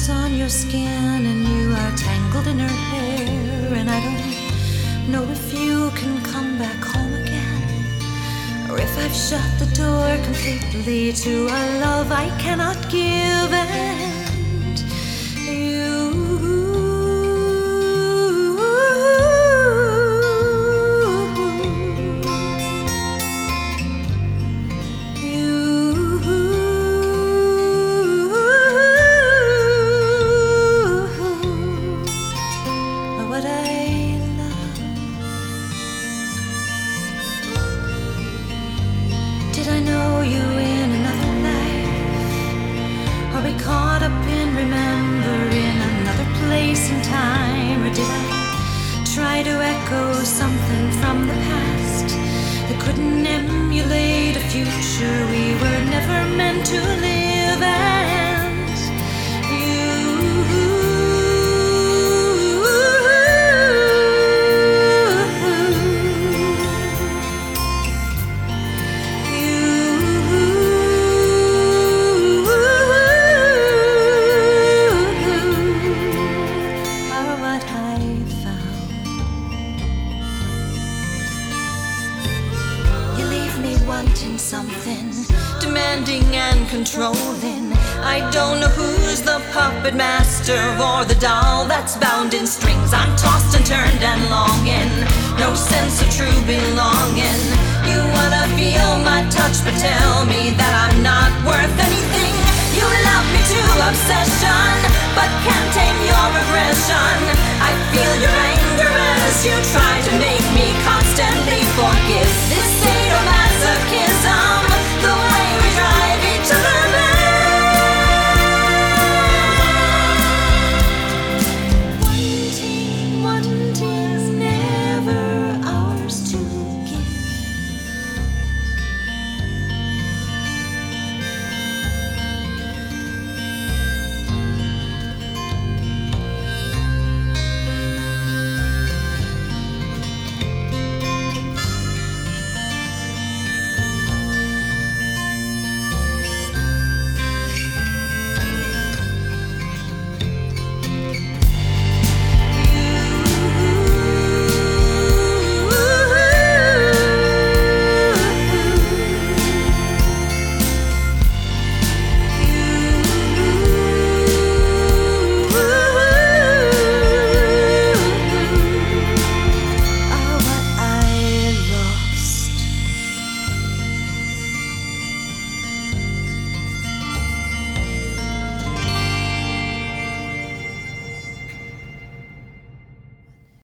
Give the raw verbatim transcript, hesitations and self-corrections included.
marks on your skin and you are tangled in her hair, and I don't know if you can come back home again, or if I've shut the door completely to a love I cannot give. And you Did I know you in another life? Are we caught up in remembering another place and time? Or did I try to echo something from the past that couldn't emulate a future we were never meant to live? And you wanting something, demanding and controlling. I don't know who's the puppet master or the doll that's bound in strings. I'm tossed and turned and lost.